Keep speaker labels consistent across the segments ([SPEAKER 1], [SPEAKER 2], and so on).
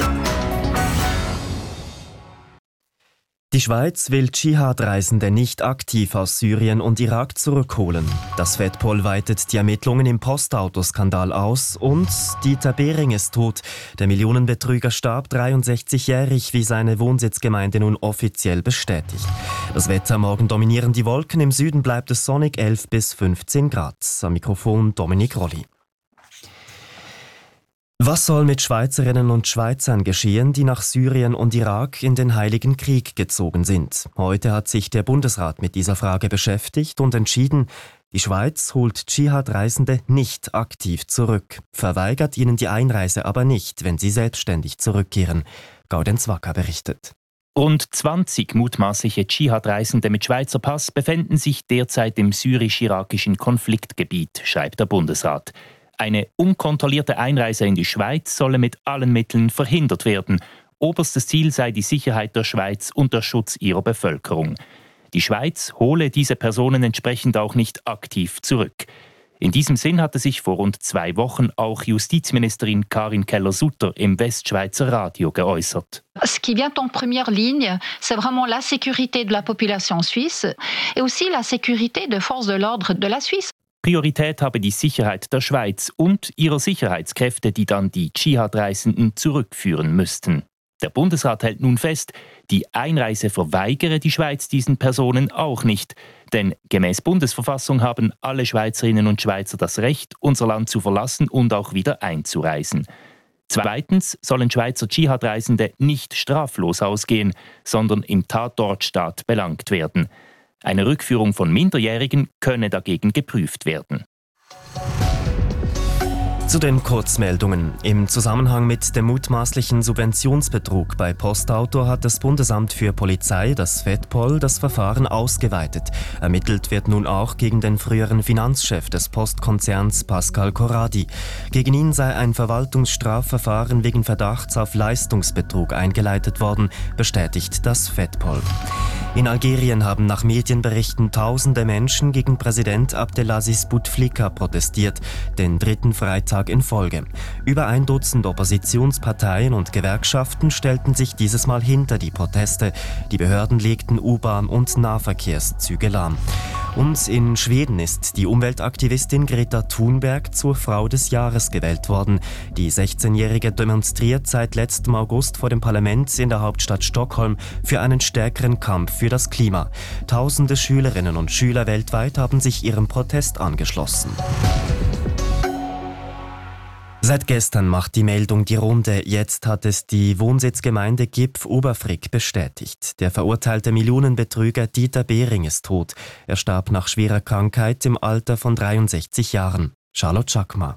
[SPEAKER 1] Die Schweiz will Dschihad-Reisende nicht aktiv aus Syrien und Irak zurückholen. Das FEDPOL weitet die Ermittlungen im Postautoskandal aus und Dieter Behring ist tot. Der Millionenbetrüger starb 63-jährig, wie seine Wohnsitzgemeinde nun offiziell bestätigt. Das Wetter: morgen dominieren die Wolken, im Süden bleibt es sonnig, 11 bis 15 Grad. Am Mikrofon Dominik Rolli. Was soll mit Schweizerinnen und Schweizern geschehen, die nach Syrien und Irak in den Heiligen Krieg gezogen sind? Heute hat sich der Bundesrat mit dieser Frage beschäftigt und entschieden, die Schweiz holt Dschihad-Reisende nicht aktiv zurück, verweigert ihnen die Einreise aber nicht, wenn sie selbstständig zurückkehren. Gaudenz Wacker berichtet.
[SPEAKER 2] Rund 20 mutmaßliche Dschihad-Reisende mit Schweizer Pass befinden sich derzeit im syrisch-irakischen Konfliktgebiet, schreibt der Bundesrat. Eine unkontrollierte Einreise in die Schweiz solle mit allen Mitteln verhindert werden. Oberstes Ziel sei die Sicherheit der Schweiz und der Schutz ihrer Bevölkerung. Die Schweiz hole diese Personen entsprechend auch nicht aktiv zurück. In diesem Sinn hatte sich vor rund 2 Wochen auch Justizministerin Karin Keller-Sutter im Westschweizer Radio geäußert.
[SPEAKER 3] Ce qui vient en première ligne, c'est vraiment la sécurité de la population suisse et aussi la sécurité des forces de l'ordre de la Suisse.
[SPEAKER 2] Priorität habe die Sicherheit der Schweiz und ihrer Sicherheitskräfte, die dann die Dschihad-Reisenden zurückführen müssten. Der Bundesrat hält nun fest, die Einreise verweigere die Schweiz diesen Personen auch nicht. Denn gemäß Bundesverfassung haben alle Schweizerinnen und Schweizer das Recht, unser Land zu verlassen und auch wieder einzureisen. Zweitens sollen Schweizer Dschihad-Reisende nicht straflos ausgehen, sondern im Tatortstaat belangt werden. Eine Rückführung von Minderjährigen könne dagegen geprüft werden.
[SPEAKER 1] Zu den Kurzmeldungen. Im Zusammenhang mit dem mutmaßlichen Subventionsbetrug bei Postauto hat das Bundesamt für Polizei, das FEDPOL, das Verfahren ausgeweitet. Ermittelt wird nun auch gegen den früheren Finanzchef des Postkonzerns Pascal Corradi. Gegen ihn sei ein Verwaltungsstrafverfahren wegen Verdachts auf Leistungsbetrug eingeleitet worden, bestätigt das FEDPOL. In Algerien haben nach Medienberichten tausende Menschen gegen Präsident Abdelaziz Bouteflika protestiert, den 3. Freitag in Folge. Über 1 Dutzend Oppositionsparteien und Gewerkschaften stellten sich dieses Mal hinter die Proteste. Die Behörden legten U-Bahn- und Nahverkehrszüge lahm. Und in Schweden ist die Umweltaktivistin Greta Thunberg zur Frau des Jahres gewählt worden. Die 16-Jährige demonstriert seit letztem August vor dem Parlament in der Hauptstadt Stockholm für einen stärkeren Kampf für das Klima. Tausende Schülerinnen und Schüler weltweit haben sich ihrem Protest angeschlossen. Seit gestern macht die Meldung die Runde. Jetzt hat es die Wohnsitzgemeinde Gipf-Oberfrick bestätigt. Der verurteilte Millionenbetrüger Dieter Behring ist tot. Er starb nach schwerer Krankheit im Alter von 63 Jahren. Charlotte Schackmar.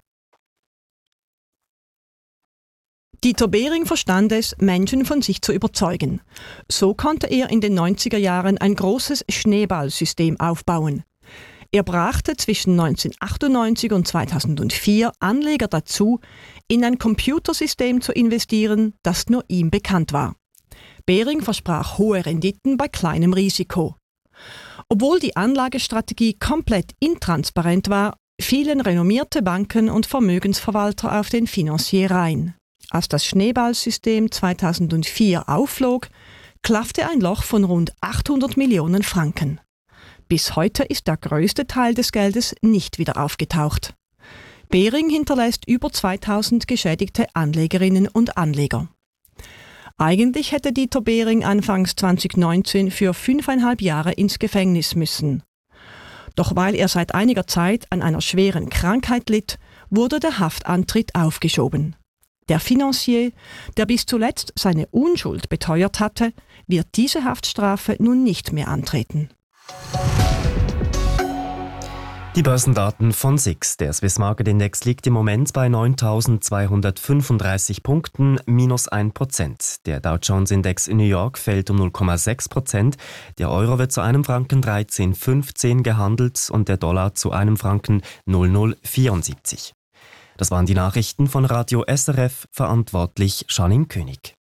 [SPEAKER 4] Dieter Behring verstand es, Menschen von sich zu überzeugen. So konnte er in den 90er Jahren ein großes Schneeballsystem aufbauen. Er brachte zwischen 1998 und 2004 Anleger dazu, in ein Computersystem zu investieren, das nur ihm bekannt war. Behring versprach hohe Renditen bei kleinem Risiko. Obwohl die Anlagestrategie komplett intransparent war, fielen renommierte Banken und Vermögensverwalter auf den Financier rein. Als das Schneeballsystem 2004 aufflog, klaffte ein Loch von rund 800 Millionen Franken. Bis heute ist der größte Teil des Geldes nicht wieder aufgetaucht. Behring hinterlässt über 2000 geschädigte Anlegerinnen und Anleger. Eigentlich hätte Dieter Behring anfangs 2019 für 5,5 Jahre ins Gefängnis müssen. Doch weil er seit einiger Zeit an einer schweren Krankheit litt, wurde der Haftantritt aufgeschoben. Der Financier, der bis zuletzt seine Unschuld beteuert hatte, wird diese Haftstrafe nun nicht mehr antreten.
[SPEAKER 1] Die Börsendaten von SIX. Der Swiss Market Index liegt im Moment bei 9.235 Punkten, minus 1%. Der Dow Jones Index in New York fällt um 0,6%. Der Euro wird zu einem Franken 13,15 gehandelt und der Dollar zu einem Franken 0,074. Das waren die Nachrichten von Radio SRF, verantwortlich Janine König.